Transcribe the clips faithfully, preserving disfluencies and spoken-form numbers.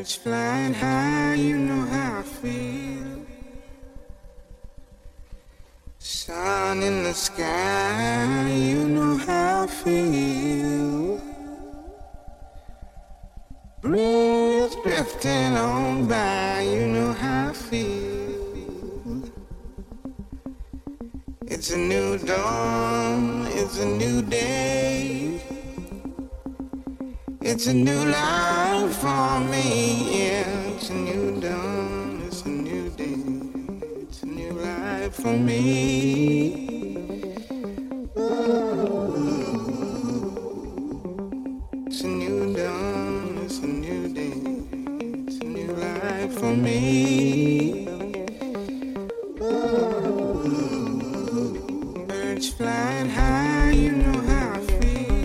Birds flying high, you know how I feel. Sun in the sky, you know how I feel. Breeze drifting on by, you know how I feel. It's a new dawn, it's a new day. It's a new life for me, yeah. It's a new dawn, it's a new day. It's a new life for me. Ooh. It's a new dawn, it's a new day. It's a new life for me. Ooh. Birds flying high, you know how I feel.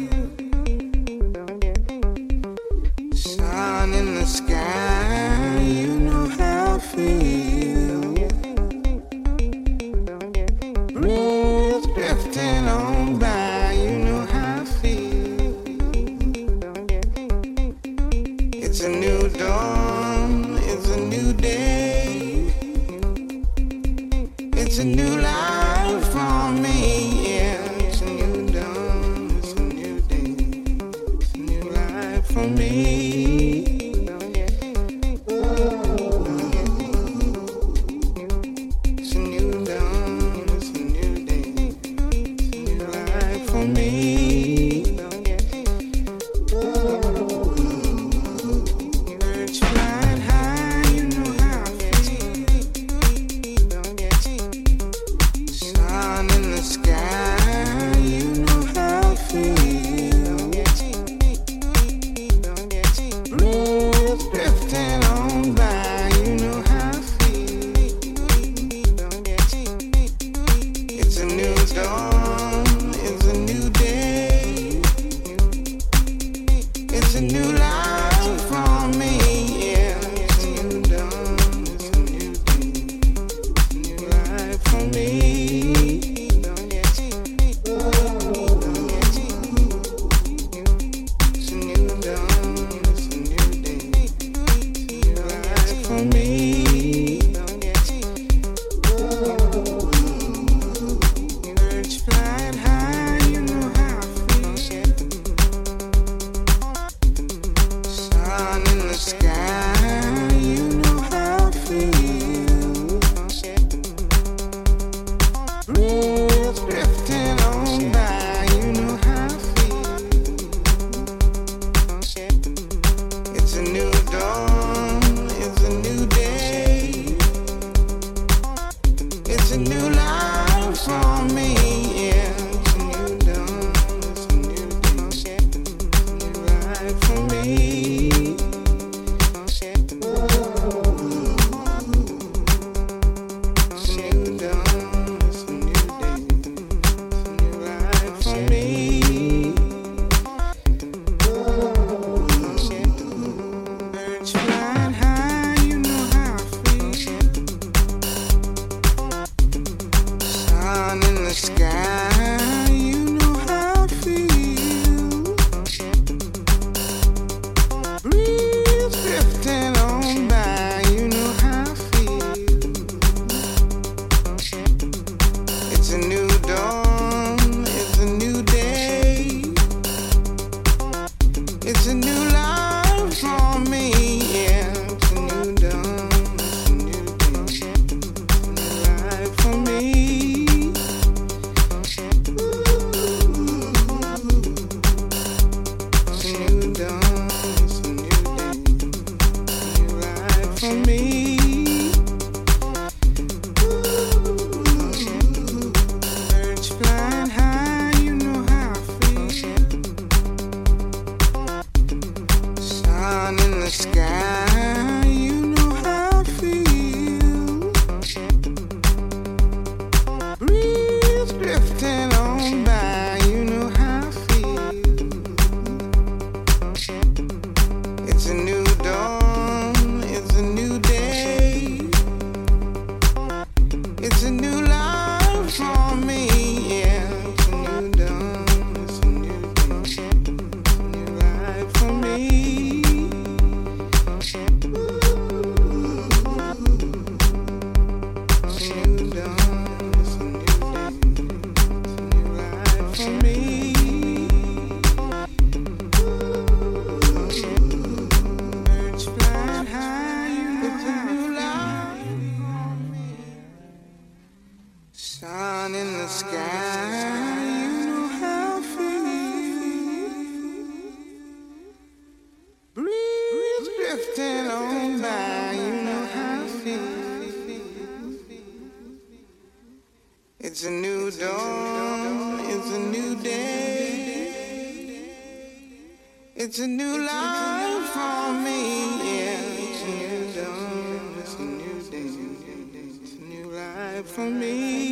Sun in the sky, you know how I feel. Breeze drifting on by, you know how I feel. It's a new dawn, it's a new day. It's a new life for me, yeah. It's a new dawn, it's a new day. It's a new life for me. For me. drifting on by, you know how I feel. It's a new dawn, it's a new day. It's a new life for me, yeah. It's a new dawn, it's a new day. It's a new life for me.